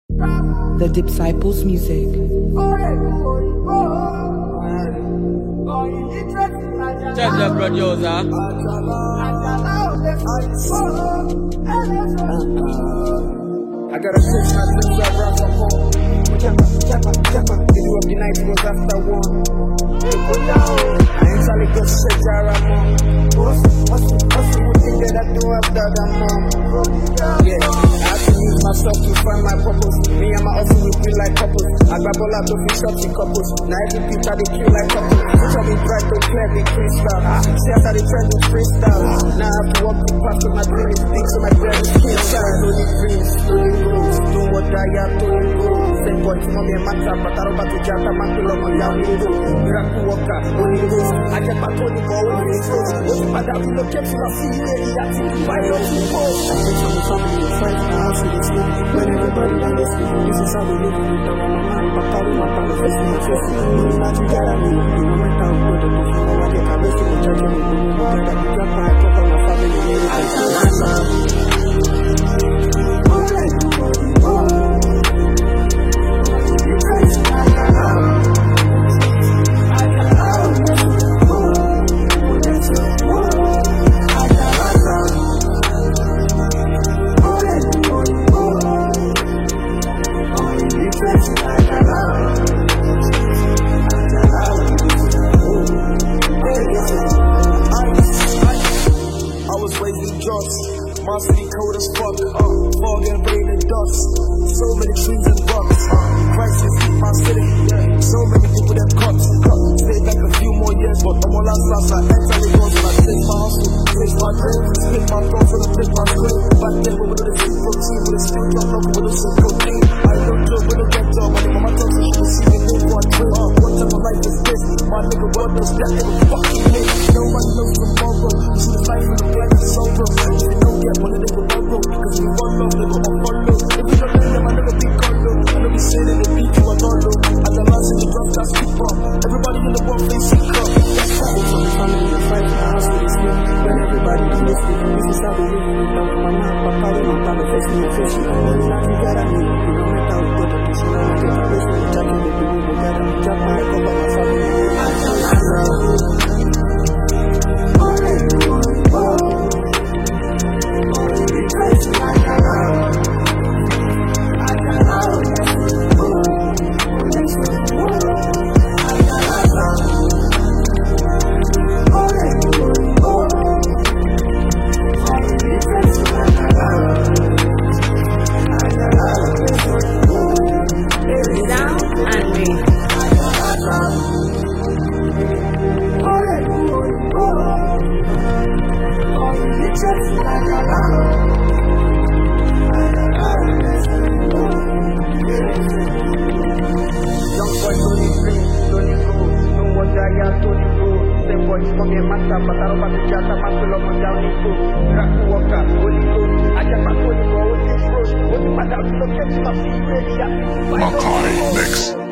The Disciples Music. Just the producer. I gotta fix my dreams up right from home. Jabba. They do up the night was after one. I ain't trying to go straight to Ramon. Hustle, one thing that I do after that mom. Yeah, I have to use myself to find my purpose. Me and my hustle will feel like couples. I grab all out of the shots in couples. Now every pizza they kill like couples. They tell me bright, don't clear me crystal. See how they trend with freestyle. Now I have to walk the path of my dream is big, so my brain is kill side. Only dreams, only goals. Don't what I have to go. Same boy to mommy and matter, but I don't back to Jata, man to love on down window. Miracle walker, only goals. I get back on the ball, only goals. What's the matter? We look at you, I see you, and that's it. Why don't you go? I think some family and friends, my house in the sleep. When everybody done this, this is how we live. We don't have my man, my party, my pal, my face, my face. Money not together, we don't went down, go to the phone, I get my best in the church, and we don't know that we got my cup on my family. I was raised in Joss, my city cold as fuck, fog and rain and dust, so many trees and rocks, crisis in my city, so many people that cut, stay back a few more years, but I'm all outside, I enter the doors and I take my hustle, take my dream, spit my thoughts and I pick my screen, back then we were the street protein, with a street on up with a street protein, I don't joke, we don't get job, when my talks and she will see me live for a dream, what type of life is this, my nigga, what does that nigga fucking mean, nobody knows tomorrow, this is life in the black and sober, if you don't get one, they will borrow, cause we run up, they go unfollow, if we don't know them, I never be colo, I know we say that they beat you a dollar, at the last in the drop, that's keep up, everybody in the world, they seek up, that's how it's on the family and friends, my house with this thing, when everybody is listening, this is how we live, we don't have my man, my party, my pal, my face, my face, money not together, we don't make out, go to the show, I get my best in the jacket, we do together, we drop my record by my family, Mommy and master, but I don't want to chat, I'm not love on down into Miracle walker, Holy Ghost. I get my Holy Ghost, what's the matter? We don't get to my feet, ready, Makai Mix.